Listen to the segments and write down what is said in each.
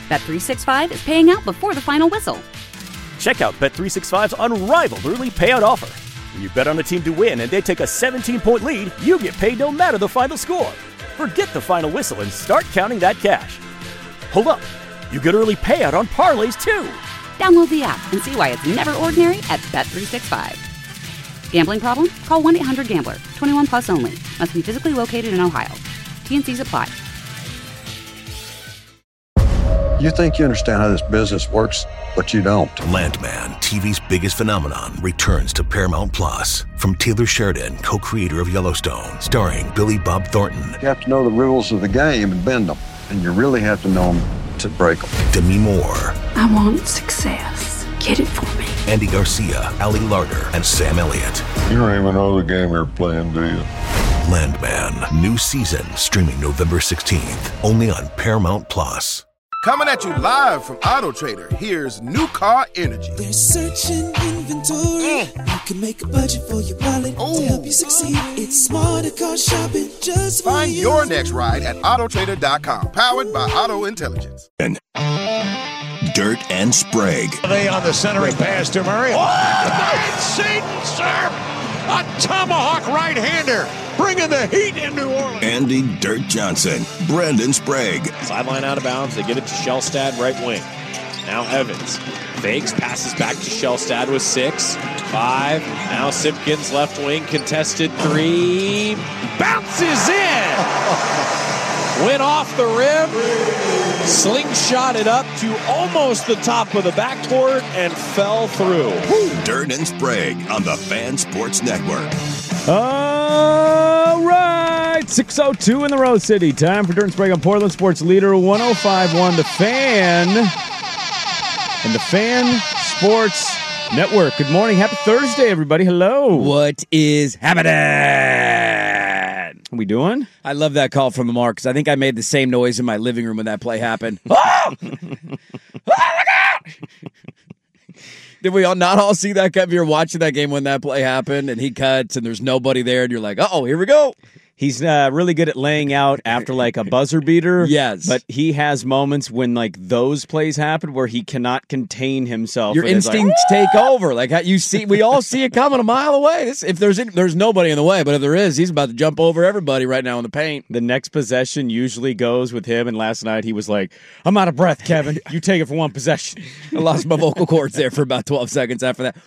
Bet365 is paying out before the final whistle. Check out Bet365's unrivaled early payout offer. When you bet on a team to win and they take a 17-point lead, you get paid no matter the final score. Forget the final whistle and start counting that cash. Hold up. You get early payout on parlays, too. Download the app and see why it's never ordinary at Bet365. Gambling problem? Call 1-800-GAMBLER. 21 plus only. Must be physically located in Ohio. T&Cs apply. You think you understand how this business works, but you don't. Landman, TV's biggest phenomenon, returns to Paramount Plus. From Taylor Sheridan, co-creator of Yellowstone, starring Billy Bob Thornton. You have to know the rules of the game and bend them. And you really have to know them to break them. Demi Moore. I want success. Get it for me. Andy Garcia, Ali Larter, and Sam Elliott. You don't even know the game you're playing, do you? Landman, new season, streaming November 16th, only on Paramount Plus. Coming at you live from Auto Trader, here's New Car Energy. They're searching inventory. You can make a budget for your wallet to help you succeed. It's smarter car shopping just for Find you. your next ride at autotrader.com. Powered by Auto Intelligence. Dirt and Sprague. They on the centering pass to Murray. Oh, Satan, sir! A tomahawk right-hander, bringing the heat in New Orleans. Andy Dirt Johnson, Brendan Sprague. Sideline out of bounds. They get it to Shellstad, right wing. Now Evans fakes, passes back to Shellstad with 6, 5. Now Simpkins, left wing, contested 3. Bounces in! Went off the rim, slingshotted up to almost the top of the backboard and fell through. Dirt and Sprague on the Fan Sports Network. All right, 6:02 in the Rose City. Time for Dirt and Sprague on Portland Sports Leader 105.1 The Fan and the Fan Sports Network. Good morning. Happy Thursday, everybody. Hello. What is happening? How we doing? I love that call from Lamar because I think I made the same noise in my living room when that play happened. Oh! Look out! Did we not all see that? If you're watching that game when that play happened and he cuts and there's nobody there and you're like, uh-oh, here we go. He's really good at laying out after like a buzzer beater. Yes. But he has moments when like those plays happen where he cannot contain himself. Your instincts take over. Like how you see, we all see it coming a mile away. If there's nobody in the way, but if there is, he's about to jump over everybody right now in the paint. The next possession usually goes with him. And last night he was like, I'm out of breath, Kevin. You take it for one possession. I lost my vocal cords there for about 12 seconds after that.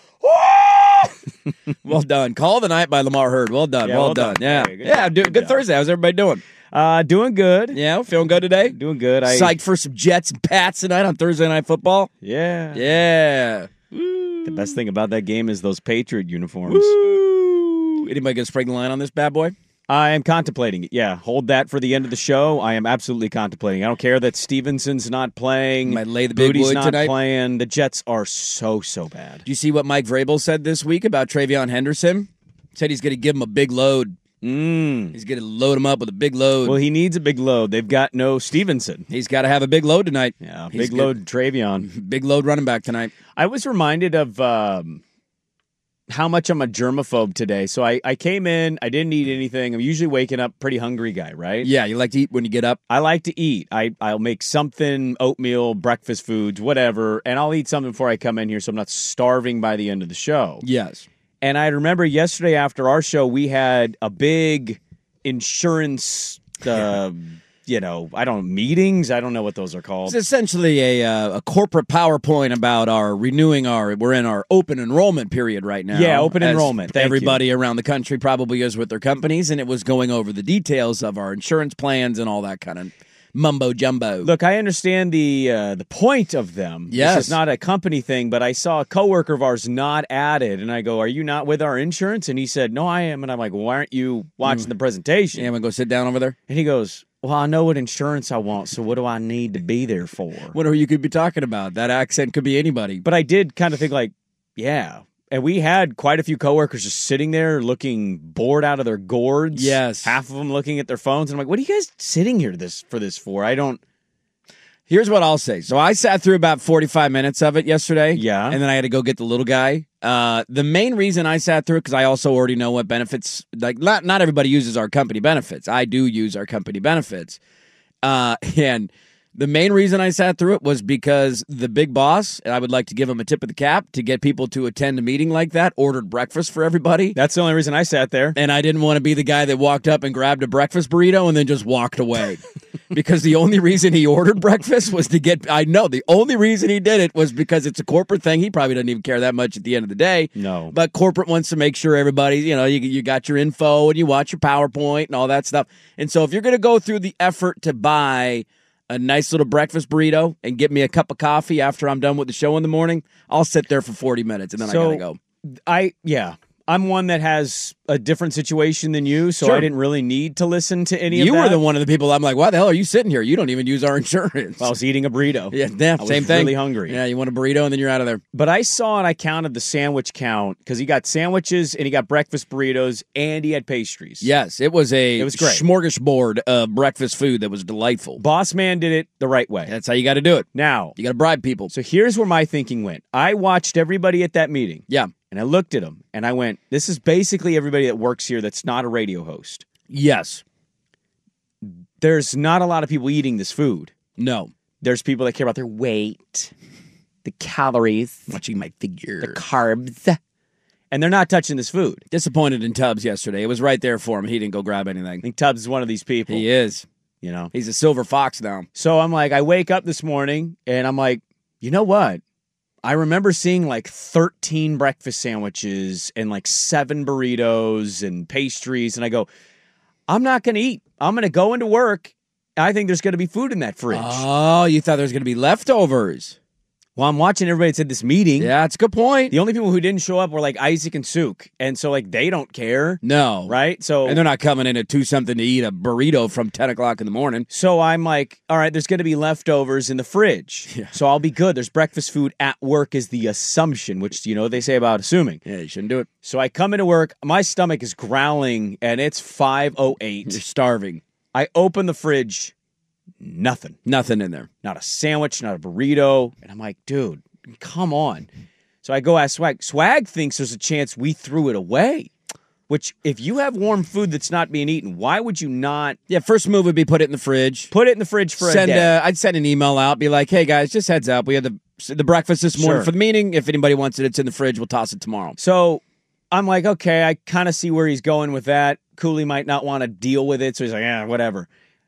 Well done. Call the night by Lamar Hurd. Well done. Yeah, well done. Yeah. Good Thursday. How's everybody doing? Doing good. Yeah, feeling good today? Doing good. Psyched for some Jets and Pats tonight on Thursday Night Football? Yeah. Yeah. Woo. The best thing about that game is those Patriot uniforms. Woo. Anybody going to spring the line on this bad boy? I am contemplating it. Yeah, hold that for the end of the show. I am absolutely contemplating. I don't care that Stevenson's not playing. Might lay the big Booty's wood not tonight. playing. The Jets are so bad. Do you see what Mike Vrabel said this week about Travion Henderson? Said he's going to give him a big load. He's going to load him up with a big load. Well, he needs a big load. They've got no Stevenson. He's got to have a big load tonight. Yeah, big load Travion. Big load running back tonight. I was reminded of how much I'm a germaphobe today. So I came in, I didn't eat anything. I'm usually waking up pretty hungry guy, right? Yeah, you like to eat when you get up? I like to eat. I'll make something, oatmeal, breakfast foods, whatever, and I'll eat something before I come in here so I'm not starving by the end of the show. Yes. And I remember yesterday after our show, we had a big insurance meetings. I don't know what those are called. It's essentially a corporate PowerPoint about we're in our open enrollment period right now. Yeah, open enrollment. Thank everybody you. around the country probably is with their companies, and it was going over the details of our insurance plans and all that kind of mumbo jumbo. Look, I understand the point of them. Yes. This is not a company thing, but I saw a coworker of ours not added, and I go, "Are you not with our insurance?" And he said, "No, I am." And I'm like, "Well, why aren't you watching the presentation?" Yeah, I'm gonna go sit down over there. And he goes, "Well, I know what insurance I want, so what do I need to be there for?" Whatever you could be talking about. That accent could be anybody. But I did kind of think like, yeah. And we had quite a few coworkers just sitting there looking bored out of their gourds. Yes. Half of them looking at their phones. And I'm like, what are you guys sitting here for this for? Here's what I'll say. So I sat through about 45 minutes of it yesterday. Yeah. And then I had to go get the little guy. The main reason I sat through it, because I also already know what benefits, like not everybody uses our company benefits. I do use our company benefits. And The main reason I sat through it was because the big boss, and I would like to give him a tip of the cap to get people to attend a meeting like that, ordered breakfast for everybody. That's the only reason I sat there. And I didn't want to be the guy that walked up and grabbed a breakfast burrito and then just walked away. Because the only reason he ordered breakfast was to get, I know, the only reason he did it was because it's a corporate thing. He probably doesn't even care that much at the end of the day. No. But corporate wants to make sure everybody, you got your info and you watch your PowerPoint and all that stuff. And so if you're going to go through the effort to buy a nice little breakfast burrito and get me a cup of coffee after I'm done with the show in the morning, I'll sit there for 40 minutes and then I gotta go. I'm one that has a different situation than you, so Sure. I didn't really need to listen to any of that. You were the one of the people I'm like, why the hell are you sitting here? You don't even use our insurance. Well, I was eating a burrito. Yeah, I same was thing. really hungry. Yeah, you want a burrito and then you're out of there. But I saw and I counted the sandwich count because he got sandwiches and he got breakfast burritos and he had pastries. Yes, it was great. Smorgasbord of breakfast food that was delightful. Boss man did it the right way. That's how you got to do it. Now, you got to bribe people. So here's where my thinking went. I watched everybody at that meeting. Yeah. And I looked at them and I went, this is basically everybody that works here that's not a radio host. Yes. There's not a lot of people eating this food. No. There's people that care about their weight, the calories, watching my figure, the carbs, and they're not touching this food. Disappointed in Tubbs yesterday. It was right there for him. He didn't go grab anything. I think Tubbs is one of these people. He is. He's a silver fox now. So I'm like, I wake up this morning and I'm like, you know what? I remember seeing like 13 breakfast sandwiches and like 7 burritos and pastries. And I go, I'm not going to eat. I'm going to go into work. I think there's going to be food in that fridge. Oh, you thought there was going to be leftovers. Well, I'm watching everybody that's at this meeting. Yeah, that's a good point. The only people who didn't show up were like Isaac and Suk. And so like they don't care. No. Right? So and they're not coming in at 2-something to eat a burrito from 10 o'clock in the morning. So I'm like, all right, there's going to be leftovers in the fridge. Yeah. So I'll be good. There's breakfast food at work is the assumption, which, they say about assuming. Yeah, you shouldn't do it. So I come into work. My stomach is growling and it's 5:08. You're starving. I open the fridge. Nothing. Nothing in there. Not a sandwich, not a burrito. And I'm like, dude, come on. So I go ask Swag. Swag thinks there's a chance we threw it away. Which, if you have warm food that's not being eaten, why would you not? Yeah, first move would be put it in the fridge. Put it in the fridge for a day. I'd send an email out, be like, hey, guys, just heads up. We had the breakfast this morning for the meeting. If anybody wants it, it's in the fridge. We'll toss it tomorrow. So I'm like, okay, I kind of see where he's going with that. Cooley might not want to deal with it, so he's like, yeah, whatever.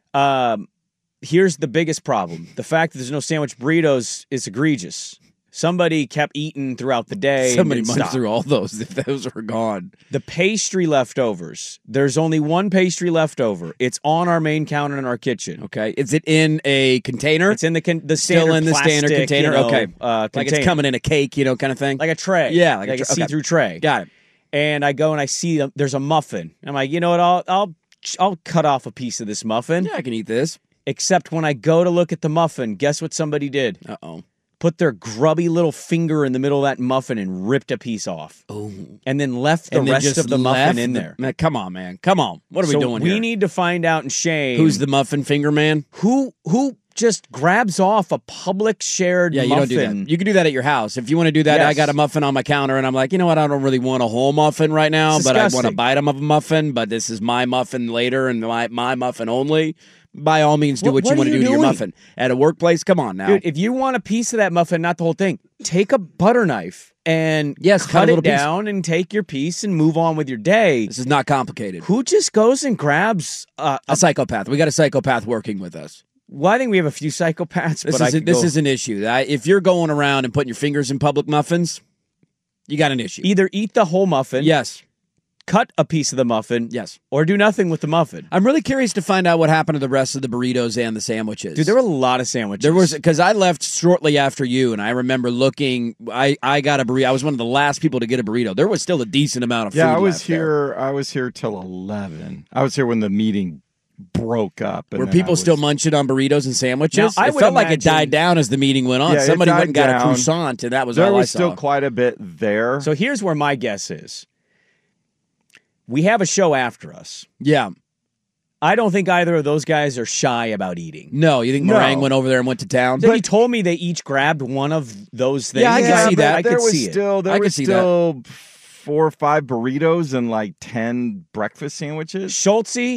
Here's the biggest problem. The fact that there's no sandwich burritos is egregious. Somebody kept eating throughout the day. Somebody munched through all those if those were gone. The pastry leftovers. There's only one pastry left over. It's on our main counter in our kitchen. Okay. Is it in a container? It's in the standard still in the standard plastic, container. Okay. Like it's coming in a cake, kind of thing. Like a tray. Yeah, like a see-through tray. Got it. And I go and I see there's a muffin. I'm like, you know what? I'll cut off a piece of this muffin. Yeah, I can eat this. Except when I go to look at the muffin, guess what somebody did? Uh-oh. Put their grubby little finger in the middle of that muffin and ripped a piece off. Oh. And then left the rest of the muffin in there. Man, come on, man. Come on. What are we doing here? We need to find out and shame. Who's the muffin finger man? Who just grabs off a public shared muffin? You don't do that. You can do that at your house. If you want to do that, Yes. I got a muffin on my counter, and I'm like, you know what? I don't really want a whole muffin right now, but I want a bite of a muffin, but this is my muffin later and my muffin only. By all means, do what you want to do to your muffin. At a workplace, come on now. Dude, if you want a piece of that muffin, not the whole thing, take a butter knife and cut cut a little it down and take your piece and move on with your day. This is not complicated. Who just goes and grabs a psychopath? We got a psychopath working with us. Well, I think we have a few psychopaths. This is an issue. If you're going around and putting your fingers in public muffins, you got an issue. Either eat the whole muffin. Yes. Cut a piece of the muffin. Yes. Or do nothing with the muffin. I'm really curious to find out what happened to the rest of the burritos and the sandwiches. Dude, there were a lot of sandwiches. There was, because I left shortly after you, and I remember looking, I got a burrito. I was one of the last people to get a burrito. There was still a decent amount of food I was left here. there. I was here till 11. I was here when the meeting broke up. And were people still munching on burritos and sandwiches? Now, it felt like it died down as the meeting went on. Yeah, Somebody went and got down. a croissant, and that was there all was I saw. still quite a bit there. So here's where my guess is. We have a show after us. Yeah. I don't think either of those guys are shy about eating. No, you think Meringue went over there and went to town? He told me they each grabbed one of those things. Yeah, I can see that. I could see it. There was still 4 or 5 burritos and like 10 breakfast sandwiches. Schultze,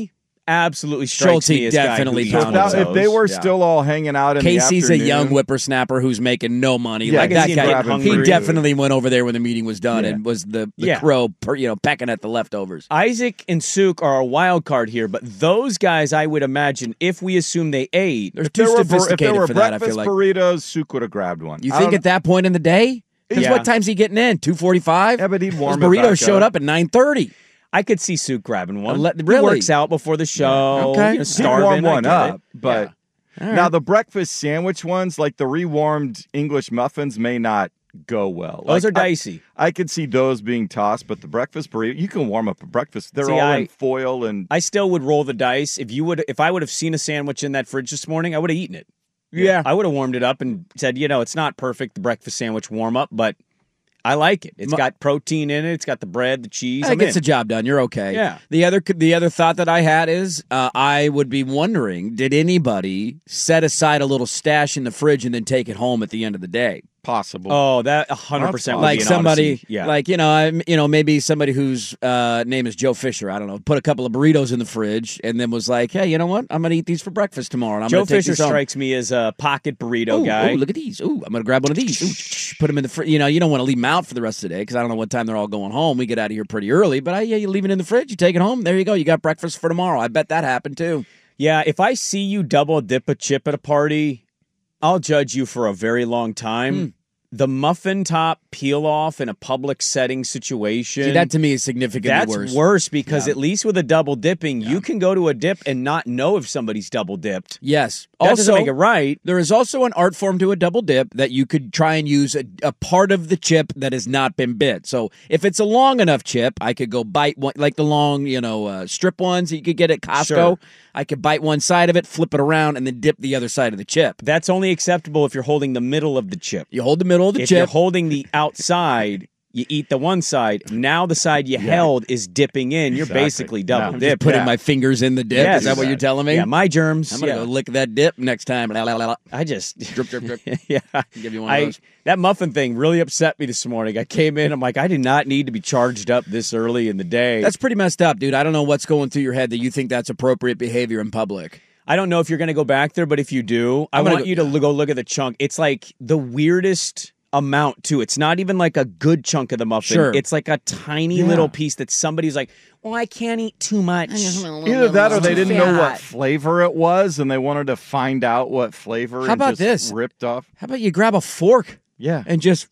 absolutely strikes me as a guy definitely who eats one of if they those. were still all hanging out in Casey's the a afternoon, young whippersnapper who's making no money. Yeah, Like I that can see him guy, grabbing he food. definitely went over there when the meeting was done Yeah. and was the Yeah. crow, pecking at the leftovers. Isaac and Suk are a wild card here, but those guys, I would imagine, if we assume they ate, They're if too there were sophisticated for that. I breakfast feel like. burritos, Suk would have grabbed one. You think at that point in the day? Because Yeah. what time's he getting in? 2:45. Yeah, but he'd warm Those it burritos back showed up. up at 9:30. I could see Suk grabbing one. Really? He works out before the show. Okay. You know, He'd starving. warm I one get up, it. but All now right. the breakfast sandwich ones, like the rewarmed English muffins, may not go well. Those Like, are dicey. I could see those being tossed, but the breakfast burrito, you can warm up a breakfast. They're See, all I- in foil and I still would roll the dice. If I would have seen a sandwich in that fridge this morning, I would have eaten it. Yeah. I would have warmed it up and said, it's not perfect, the breakfast sandwich warm up, but I like it. It's got protein in it. It's got the bread, the cheese. It gets the job done. You're okay. Yeah. The other thought that I had is I would be wondering, did anybody set aside a little stash in the fridge and then take it home at the end of the day? possible. Oh, that 100% would like be an somebody, Odyssey. Yeah. like maybe somebody whose name is Joe Fisher. I don't know. Put a couple of burritos in the fridge and then was like, "Hey, you know what? I'm going to eat these for breakfast tomorrow." And I'm Joe gonna take Fisher these home. strikes me as a pocket burrito Ooh, guy. ooh, look at these. Ooh, I'm going to grab one of these. Ooh, put them in the fridge. You don't want to leave them out for the rest of the day because I don't know what time they're all going home. We get out of here pretty early, but you leave it in the fridge. You take it home. There you go. You got breakfast for tomorrow. I bet that happened too. Yeah, if I see you double dip a chip at a party, I'll judge you for a very long time. The muffin top peel off in a public setting situation. See, that to me is significantly That's worse. worse because at least with a double dipping, you can go to a dip and not know if somebody's double dipped. Yes. That also, doesn't make it right. There is also an art form to a double dip that you could try and use a part of the chip that has not been bit. So if it's a long enough chip, I could go bite one, like the long, strip ones that you could get at Costco. Sure. I could bite one side of it, flip it around, and then dip the other side of the chip. That's only acceptable if you're holding the middle of the chip. You hold the middle of the If chip. you're holding the outside, you eat the one side. Now the side you held is dipping in. You're basically double I'm dipped. just putting my fingers in the dip. Yes. Is that what you're telling me? Yeah, my germs. I'm going to go lick that dip next time. La, la, la, la. I just drip, drip, drip. yeah. Give you one of those. That muffin thing really upset me this morning. I came in, I'm like, I did not need to be charged up this early in the day. That's pretty messed up, dude. I don't know what's going through your head that you think that's appropriate behavior in public. I don't know if you're going to go back there, but if you do, I want you to go look at the chunk. It's like the weirdest amount, too. It's not even like a good chunk of the muffin. Sure. It's like a tiny little piece that somebody's like, well, I can't eat too much. Either that or they didn't know what flavor it was and they wanted to find out what flavor. How about just this? Ripped off. How about you grab a fork? Yeah. And just,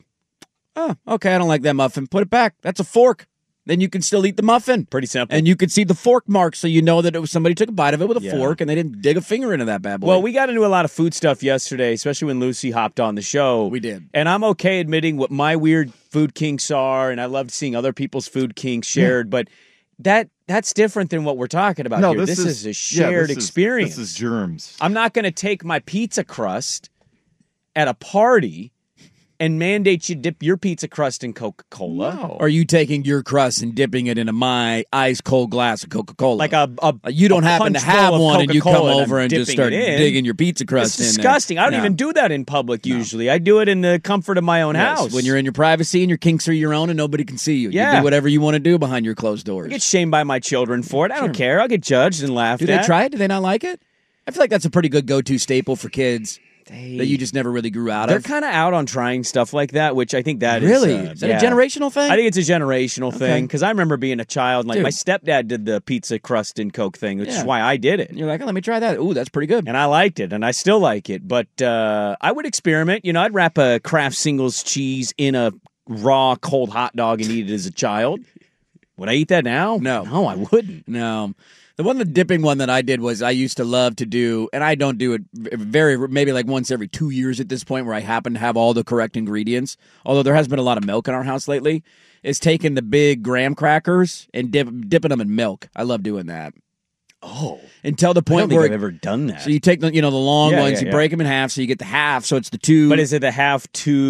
oh, okay, I don't like that muffin. Put it back. That's a fork. Then you can still eat the muffin. Pretty simple. And you can see the fork mark so you know that it was somebody took a bite of it with a Yeah. fork and they didn't dig a finger into that bad boy. Well, we got into a lot of food stuff yesterday, especially when Lucy hopped on the show. We did. And I'm okay admitting what my weird food kinks are, and I loved seeing other people's food kinks shared, but that's different than what we're talking about here. This is a shared experience. This is germs. I'm not going to take my pizza crust at a party and mandate you dip your pizza crust in Coca-Cola. No. Are you taking your crust and dipping it into my ice cold glass of Coca-Cola? Like a you don't happen to punch bowl have of one and you come Coca-Cola over and just dipping start it in. digging your pizza crust It's in disgusting. there. I don't even do that in public usually. I do it in the comfort of my own Yes, house. when you're in your privacy and your kinks are your own and nobody can see you. You Yeah. do whatever you want to do behind your closed doors. I get shamed by my children for it. I don't care. I'll get judged and laughed Do at. they try it? Do they not like it? I feel like that's a pretty good go-to staple for kids that you just never really grew out They're of. kind of out on trying stuff like that, which I think that Really? is Is that a generational thing? I think it's a generational Okay. thing because I remember being a child. And, like Dude. my stepdad did the pizza crust and Coke thing, which is Yeah. why I did it. And you're like, oh, let me try that. Ooh, that's pretty good. And I liked it, and I still like it. But I would experiment. I'd wrap a Kraft Singles cheese in a raw, cold hot dog and eat it as a child. Would I eat that now? No, I wouldn't. No. The dipping one that I did was I used to love to do, and I don't do it maybe like once every 2 years at this point where I happen to have all the correct ingredients, although there has been a lot of milk in our house lately, is taking the big graham crackers and dipping them in milk. I love doing that. Oh. Until the I point don't think where I've ever done that. So you take the long Yeah, ones, yeah, you yeah. break them in half, so you get the half, so it's the two. But is it the half to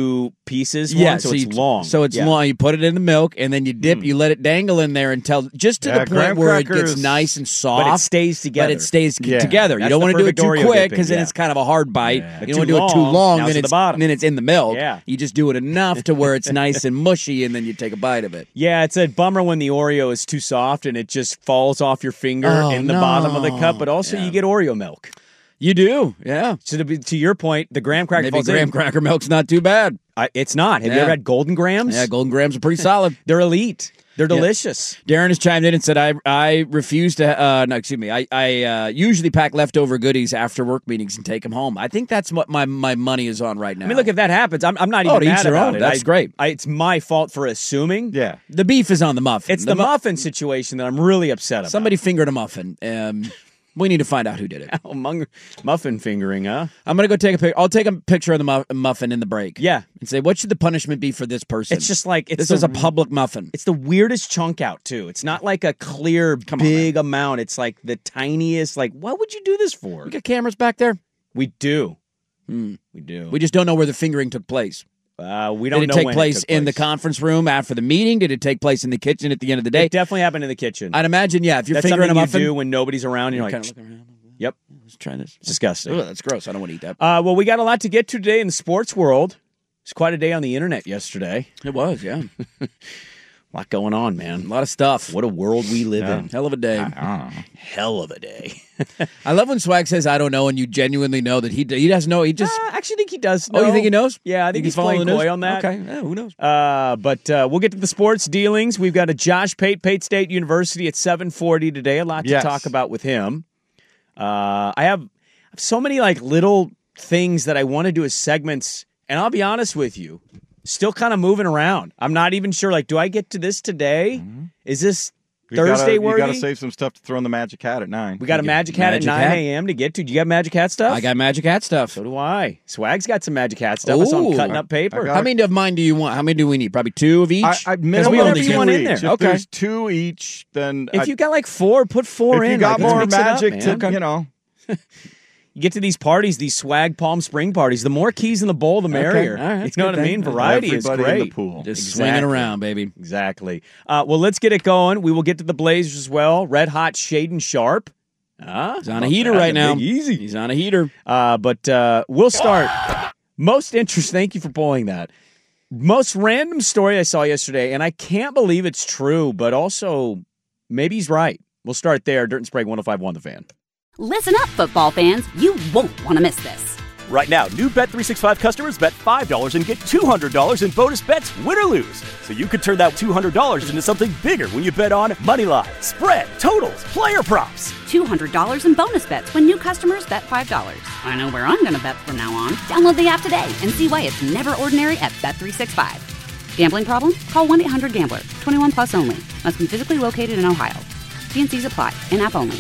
pieces. So you, it's long. So it's long. You put it in the milk, and then you dip. You let it dangle in there until just to the point where it gets nice and soft. But it stays together. Together. You don't want to do it too quick because then it's kind of a hard bite. You don't want to do it too long, then it's in the milk. Yeah. You just do it enough to where it's nice and mushy, and then you take a bite of it. Yeah, it's a bummer when the Oreo is too soft and it just falls off your finger in the bottom of the cup, but also you get Oreo milk. You do, yeah. So to your point, the graham cracker Maybe graham cracker milk's not too bad. It's not. Have you ever had Golden Grams? Yeah, Golden Grams are pretty solid. They're elite. They're delicious. Darren has chimed in and said, I refuse to, I usually pack leftover goodies after work meetings and take them home. I think that's what my money is on right now. I mean, look, if that happens, I'm not even mad about it. That's great. It's my fault for assuming. Yeah. The beef is on the muffin. It's the muffin situation that I'm really upset about. Somebody fingered a muffin. We need to find out who did it. Muffin fingering, huh? I'm going to go take a picture. I'll take a picture of the muffin in the break. Yeah. And say, what should the punishment be for this person? It's just like... This is a public muffin. It's the weirdest chunk out, too. It's not like a clear, big amount. It's like the tiniest... Like, what would you do this for? We got cameras back there? We do. We do. We just don't know where the fingering took place. We don't know. Did it take place in the conference room after the meeting? Did it take place in the kitchen at the end of the day? It definitely happened in the kitchen. I'd imagine, if you're That's fingering a muffin... you do when nobody's around, you're like... kind of looking around. Yep. Let's try this. It's disgusting. Oh, that's gross. I don't want to eat that. Well, we got a lot to get to today in the sports world. It's quite a day on the internet yesterday. It was, yeah. A lot going on, man. A lot of stuff. What a world we live in. Hell of a day. Hell of a day. I love when Swag says, I don't know, and you genuinely know that he doesn't know. He just... I actually think he does know. Oh, you think he knows? Yeah, I think he's playing coy on that. Okay, yeah, who knows? But we'll get to the sports dealings. We've got a Josh Pate State University at 7:40 today. A lot to talk about with him. I have so many little things that I want to do as segments, and I'll be honest with you, still kind of moving around. I'm not even sure. Do I get to this today? Is this Thursday worthy? You got to save some stuff to throw in the Magic Hat at 9. We got a Magic Hat at 9 a.m. to get to. Do you have Magic Hat stuff? I got Magic Hat stuff. So do I. Swag's got some Magic Hat stuff. I saw him cutting up paper. How many of mine do you want? How many do we need? Probably 2 of each? Whatever you want in there. If there's 2 each, then... If you got 4, put 4 in. If you got more Magic to, You get to these parties, these Swag Palm Spring parties, the more keys in the bowl, the merrier. All right, you know what I mean? Variety is great. In the pool. Just swinging around, baby. Exactly. Well, let's get it going. We will get to the Blazers as well. Red hot Shaden Sharp. He's on a heater right now. Easy. He's on a heater. But we'll start. Most interesting. Thank you for pulling that. Most random story I saw yesterday, and I can't believe it's true, but also maybe he's right. We'll start there. Dirt and Sprague 105.1 The Fan. Listen up, football fans. You won't want to miss this. Right now, new Bet365 customers bet $5 and get $200 in bonus bets, win or lose. So you could turn that $200 into something bigger when you bet on moneyline, spread, totals, player props. $200 in bonus bets when new customers bet $5. I know where I'm going to bet from now on. Download the app today and see why it's never ordinary at Bet365. Gambling problem? Call 1-800-GAMBLER. 21 plus only. Must be physically located in Ohio. T&Cs apply. In-app only.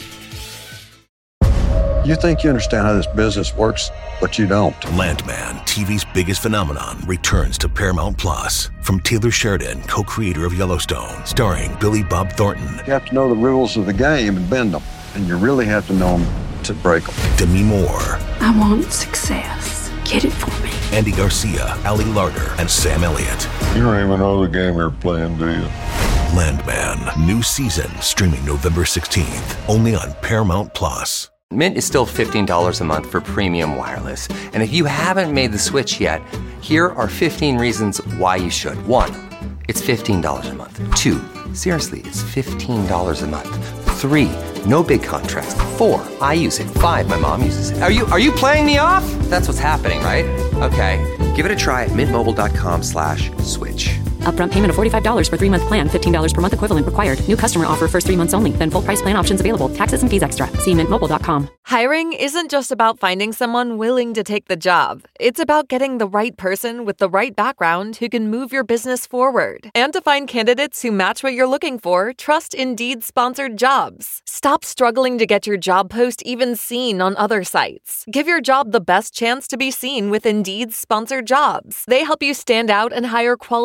You think you understand how this business works, but you don't. Landman, TV's biggest phenomenon, returns to Paramount Plus. From Taylor Sheridan, co-creator of Yellowstone, starring Billy Bob Thornton. You have to know the rules of the game and bend them, and you really have to know them to break them. Demi Moore. I want success. Get it for me. Andy Garcia, Ali Larter, and Sam Elliott. You don't even know the game you're playing, do you? Landman, new season, streaming November 16th, only on Paramount Plus. Mint is still $15 a month for premium wireless. And if you haven't made the switch yet, here are 15 reasons why you should. 1, it's $15 a month. 2, seriously, it's $15 a month. 3, no big contrast. 4, I use it. 5, my mom uses it. Are you playing me off? That's what's happening, right? Okay, give it a try at mintmobile.com/switch. Upfront payment of $45 for 3-month plan, $15 per month equivalent required. New customer offer first 3 months only. Then full price plan options available. Taxes and fees extra. See mintmobile.com. Hiring isn't just about finding someone willing to take the job. It's about getting the right person with the right background who can move your business forward. And to find candidates who match what you're looking for, trust Indeed-sponsored jobs. Stop struggling to get your job post even seen on other sites. Give your job the best chance to be seen with Indeed-sponsored jobs. They help you stand out and hire quality candidates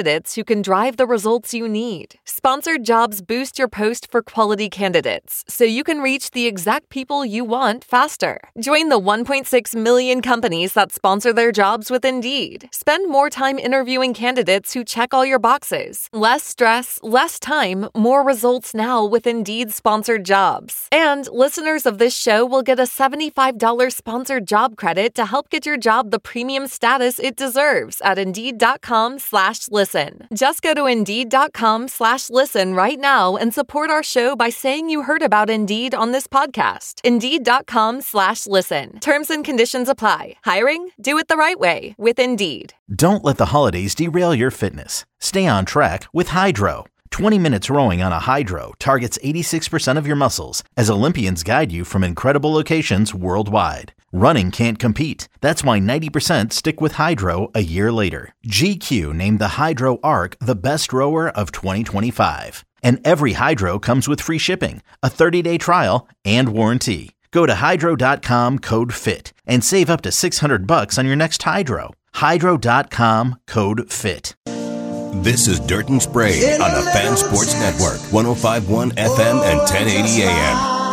candidates who can drive the results you need. Sponsored jobs boost your post for quality candidates, so you can reach the exact people you want faster. Join the 1.6 million companies that sponsor their jobs with Indeed. Spend more time interviewing candidates who check all your boxes. Less stress, less time, more results now with Indeed sponsored jobs. And listeners of this show will get a $75 sponsored job credit to help get your job the premium status it deserves at Indeed.com/listen. Just go to Indeed.com/listen right now and support our show by saying you heard about Indeed on this podcast. Indeed.com/listen. Terms and conditions apply. Hiring? Do it the right way with Indeed. Don't let the holidays derail your fitness. Stay on track with Hydro. 20 minutes rowing on a Hydro targets 86% of your muscles as Olympians guide you from incredible locations worldwide. Running can't compete. That's why 90% stick with Hydro a year later. GQ named the Hydro Arc the best rower of 2025. And every Hydro comes with free shipping, a 30-day trial, and warranty. Go to Hydro.com, code FIT, and save up to $600 on your next Hydro. Hydro.com, code FIT. This is Dirt and Spray on the Fan Sports Network, 105.1 FM and 1080 AM.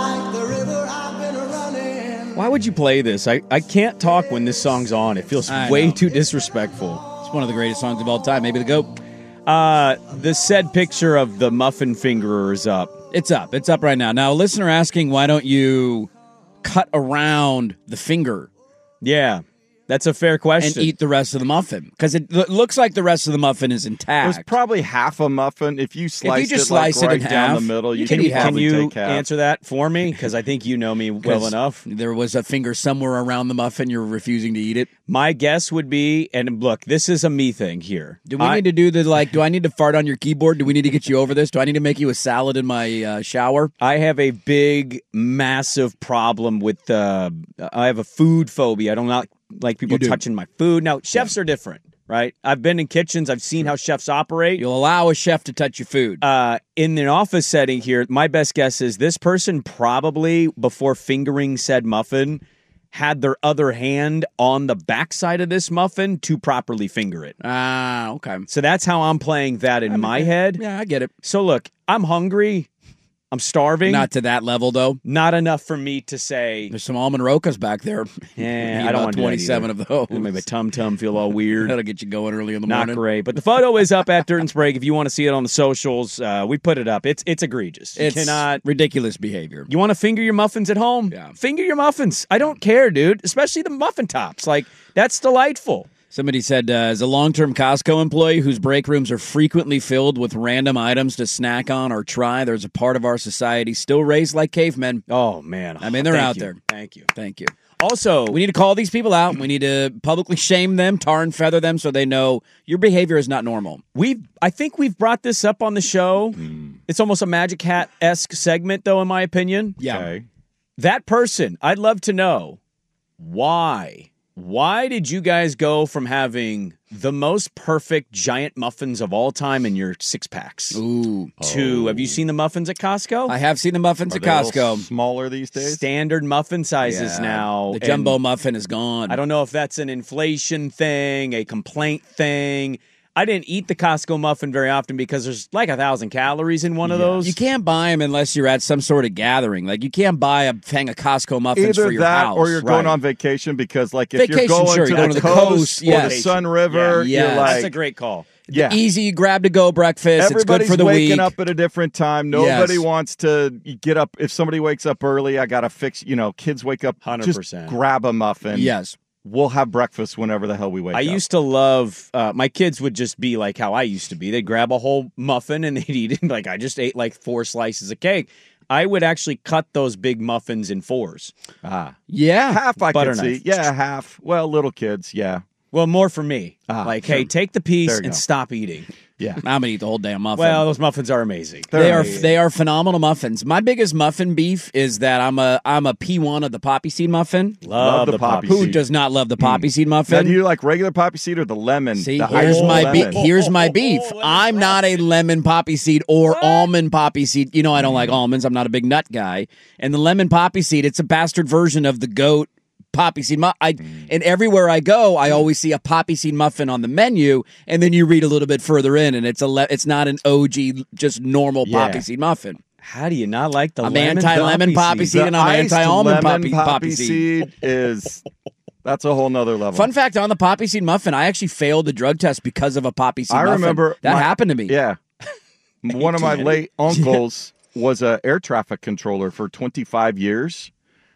Why would you play this? I can't talk when this song's on. It feels way too disrespectful. It's one of the greatest songs of all time, maybe the GOAT. The said picture of the muffin fingerer is up. It's up. It's up right now. Now, a listener asking, why don't you cut around the finger? Yeah, that's a fair question. And eat the rest of the muffin. Because it looks like the rest of the muffin is intact. It was probably half a muffin. If you sliced just it like slice it right in down half, the middle, you Can could you probably take half. answer that for me? Because I think you know me well enough. There was a finger somewhere around the muffin. You're refusing to eat it. My guess would be, and look, this is a me thing here. Do we need to do the, do I need to fart on your keyboard? Do we need to get you over this? Do I need to make you a salad in my shower? I have a big, massive problem with, I have a food phobia. I don't like people touching my food. Now, chefs are different, right? I've been in kitchens. I've seen how chefs operate. You'll allow a chef to touch your food. In an office setting here, my best guess is this person probably, before fingering said muffin, had their other hand on the backside of this muffin to properly finger it. Ah, okay. So that's how I'm playing that in my head. Yeah, I get it. So look, I'm hungry. I'm starving. Not to that level, though. Not enough for me to say. There's some almond rokas back there. Yeah, I don't want 27 of those. It'll make my tum-tum feel all weird. That'll get you going early in the morning. Not great. But the photo is up at Dirt and Sprague. If you want to see it on the socials, we put it up. It's egregious. It's ridiculous behavior. You want to finger your muffins at home? Yeah. Finger your muffins. I don't care, dude. Especially the muffin tops. Like, that's delightful. Somebody said, as a long-term Costco employee whose break rooms are frequently filled with random items to snack on or try, there's a part of our society still raised like cavemen. Oh, man. I mean, they're out there. Thank you. Thank you. Also, we need to call these people out. We need to publicly shame them, tar and feather them so they know your behavior is not normal. I think we've brought this up on the show. It's almost a Magic Hat-esque segment, though, in my opinion. Yeah. Okay. That person, I'd love to know why. Why did you guys go from having the most perfect giant muffins of all time in your six-packs to, have you seen the muffins at Costco? I have seen the muffins at Costco. Smaller these days? Standard muffin sizes now. The jumbo muffin is gone. I don't know if that's an inflation thing, a complaint thing. I didn't eat the Costco muffin very often because there's like 1,000 calories in one of those. You can't buy them unless you're at some sort of gathering. Like, you can't buy a thing of Costco muffins Either for your that house. or you're going on vacation because, like, if Vacation, you're going sure, to you're going the to the coast coast, or the Sun River, you're like... That's a great call. Yeah. Easy grab-to-go breakfast. Everybody's it's good for the waking week. up at a different time. Nobody wants to get up. If somebody wakes up early, I got to fix, kids wake up. 100%. Just grab a muffin. Yes. We'll have breakfast whenever the hell we wake up. I used to love, my kids would just be like how I used to be. They'd grab a whole muffin and they'd eat it. Like, I just ate like 4 slices of cake. I would actually cut those big muffins in 4s. Yeah. Half I Butter can see. knife. Yeah, half. Well, little kids, yeah. Well, more for me. Sure. Hey, take the piece There you and go. stop eating. Yeah. I'm going to eat the whole damn muffin. Well, those muffins are amazing. They are phenomenal muffins. My biggest muffin beef is that I'm a P1 of the poppy seed muffin. Love the poppy Who seed. does not love the poppy seed Now, muffin? do you like regular poppy seed or the lemon? See, the here's my lemon? here's my beef. I'm not a lemon poppy seed or almond poppy seed. I don't like almonds. I'm not a big nut guy. And the lemon poppy seed, it's a bastard version of the GOAT poppy seed muffin. And everywhere I go, I always see a poppy seed muffin on the menu, and then you read a little bit further in, and it's not an OG, just normal poppy seed muffin. How do you not like the I'm lemon anti-lemon poppy seed, and I'm anti-almond poppy seed. That's a whole nother level. Fun fact on the poppy seed muffin, I actually failed the drug test because of a poppy seed muffin. I remember that happened to me. Yeah. One of my late uncles was an air traffic controller for 25 years.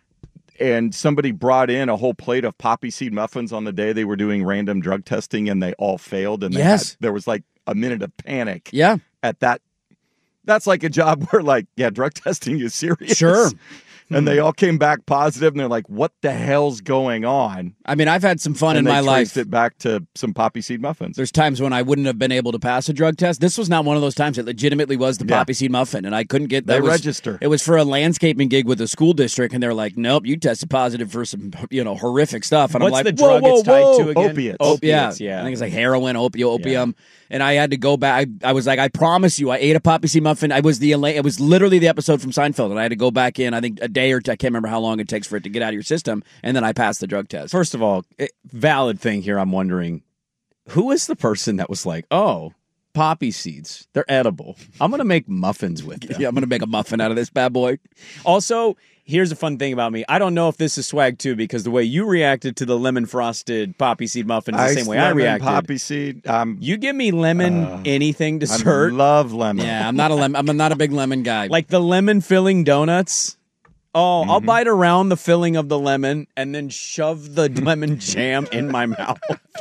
And somebody brought in a whole plate of poppy seed muffins on the day they were doing random drug testing, and they all failed. And there was like a minute of panic. Yeah. At that. That's like a job where, like, drug testing is serious. Sure. And they all came back positive, and they're like, what the hell's going on? I mean, I've had some fun in my life. And they traced it back to some poppy seed muffins. There's times when I wouldn't have been able to pass a drug test. This was not one of those times. It legitimately was the poppy seed muffin, and I couldn't get that. They register. It was for a landscaping gig with a school district, and they're like, nope, you tested positive for some horrific stuff. And What's I'm like, the drug it's tied to again? Opiates. Yeah. I think it's like heroin, opium. And I had to go back. I was like, I promise you, I ate a poppy seed muffin. It was literally the episode from Seinfeld, and I had to go back in, I think a day or two. I can't remember how long it takes for it to get out of your system, and then I passed the drug test. First of all, valid thing here, I'm wondering, who is the person that was like, oh, poppy seeds, they're edible. I'm going to make muffins with them. Yeah, I'm going to make a muffin out of this bad boy. Also, here's a fun thing about me. I don't know if this is swag too, because the way you reacted to the lemon frosted poppy seed muffin is the same way I reacted. Poppy seed. You give me lemon anything dessert. I love lemon. Yeah, I'm not a big lemon guy. Like the lemon filling donuts. Oh, I'll bite around the filling of the lemon and then shove the lemon jam in my mouth.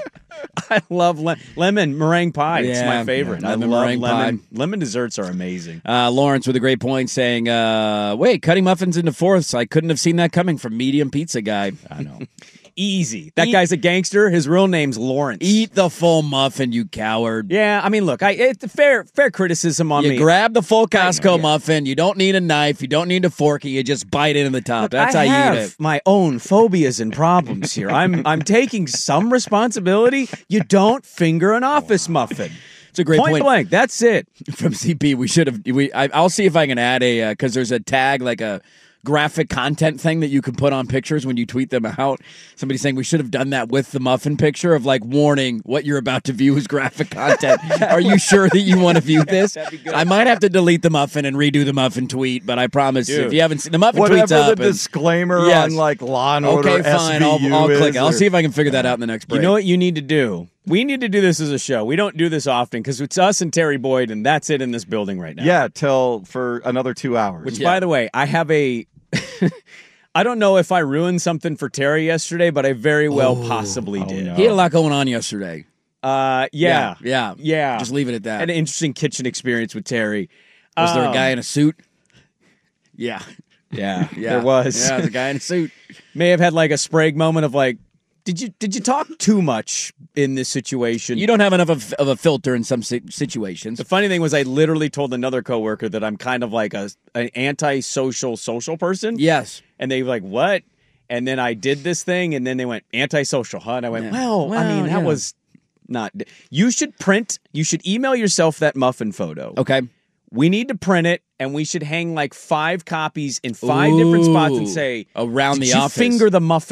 I love lemon meringue pie. It's my favorite. I love lemon. Lemon desserts are amazing. Lawrence with a great point saying, wait, cutting muffins into fourths. I couldn't have seen that coming from Medium Pizza Guy. I know. Easy. That guy's a gangster. His real name's Lawrence. Eat the full muffin, you coward. Yeah, I mean, look, it's fair criticism on me. You grab the full Costco muffin. You don't need a knife. You don't need a fork. You just bite into the top. Look, That's how you eat it. My own phobias and problems here. I'm taking some responsibility. You don't finger an office muffin. It's a great point. Point blank. That's it. From CP, we should have. I'll see if I can add because there's a tag like a graphic content thing that you can put on pictures when you tweet them out. Somebody's saying we should have done that with the muffin picture of like warning what you're about to view is graphic content. Are you sure that you want to view this? I might have to delete the muffin and redo the muffin tweet, but I promise if you haven't seen the muffin tweet's up. Whatever the disclaimer on like Law and Order. Okay, fine. I'll click it. I'll see if I can figure that out in the next break. You know what you need to do? We need to do this as a show. We don't do this often because it's us and Terry Boyd, and that's it in this building right now. Yeah, for another 2 hours. Which, by the way, I have a... I don't know if I ruined something for Terry yesterday, but I very well possibly did. No. He had a lot going on yesterday. Yeah. Just leave it at that. Had an interesting kitchen experience with Terry. Was there a guy in a suit? Yeah. Yeah, there was. Yeah, the guy in a suit. May have had like a Sprague moment of like, did you talk too much in this situation? You don't have enough of a filter in some situations. The funny thing was I literally told another coworker that I'm kind of like an anti-social person. Yes. And they were like, what? And then I did this thing, and then they went, anti-social, huh? And I went, well, I mean, that was not... You should email yourself that muffin photo. Okay. We need to print it, and we should hang like 5 copies in 5 different spots and say, around the office. Finger the muffin ?